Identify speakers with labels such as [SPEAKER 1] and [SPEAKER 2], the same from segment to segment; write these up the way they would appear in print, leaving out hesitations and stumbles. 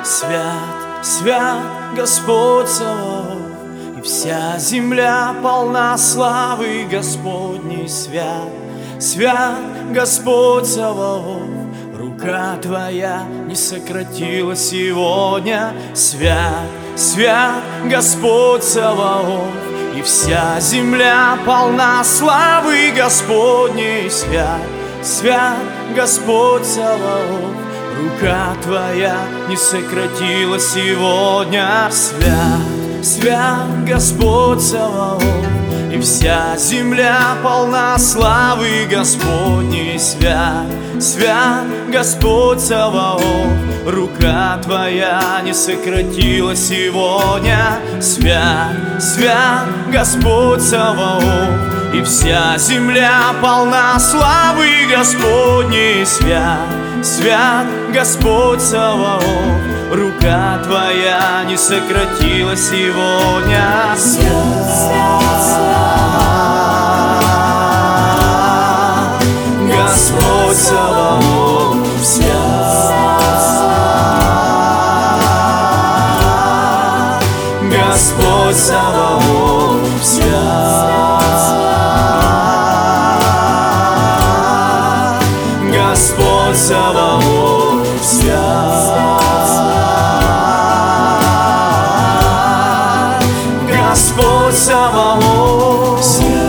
[SPEAKER 1] Свят, свят Господь Саваоф, и вся земля полна славы Господней. Свят, свят Господь Саваоф, рука Твоя не сократилась сегодня. Свят, свят Господь Саваоф, и вся земля полна славы Господней. Свят, свят Господь Саваоф, рука Твоя не сократилась сегодня. Свят, свят Господь Саваоф, и вся земля полна славы Господней. Свят, свят Господь Саваоф, рука Твоя не сократилась сегодня. Свят, свят Господь Саваоф, и вся земля полна славы Господней. Свят, свят Господь Саваоф, рука Твоя не сократилась сегодня. Свят, Господь Саваоф, Господь Саваоф, Господь Саваоф, Господь Саваоф,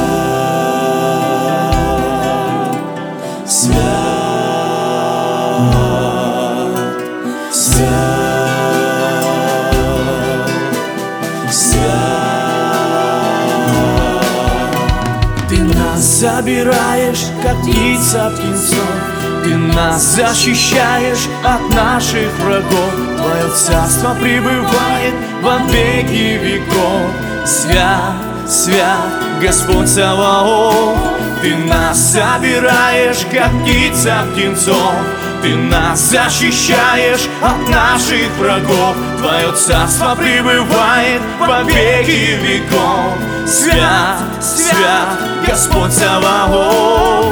[SPEAKER 1] Ты нас забираешь, как птица птенцов, Ты нас защищаешь от наших врагов. Твое царство пребывает во веки веков. Свят, свят Господь Саваоф, Ты нас забираешь, как птица птенцов, Ты нас защищаешь от наших врагов. Твое царство пребывает во веки веков. Свят, свят Господь Саваоф,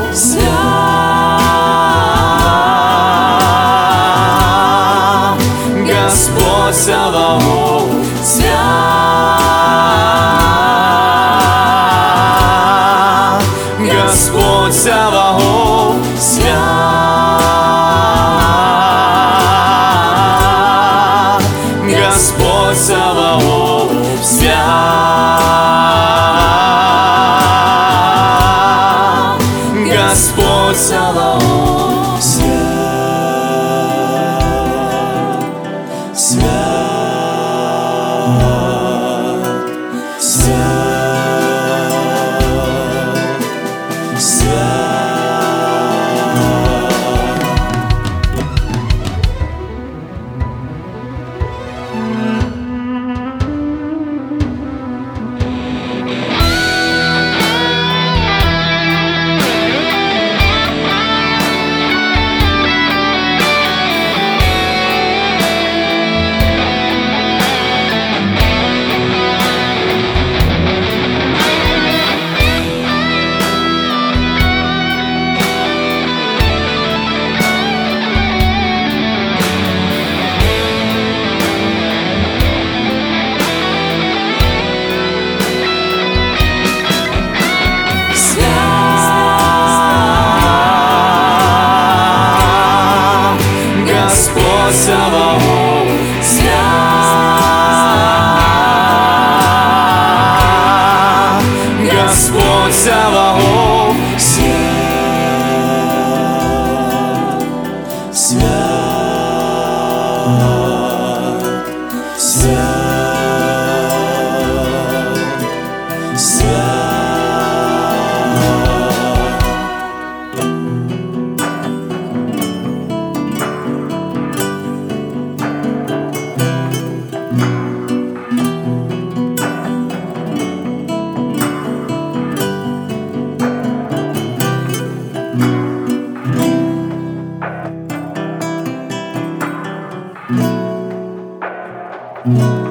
[SPEAKER 1] Господь Саваоф, Господь Саваоф, Господь Саваоф, Господь Саваоф, Господь Саваоф,
[SPEAKER 2] Свят.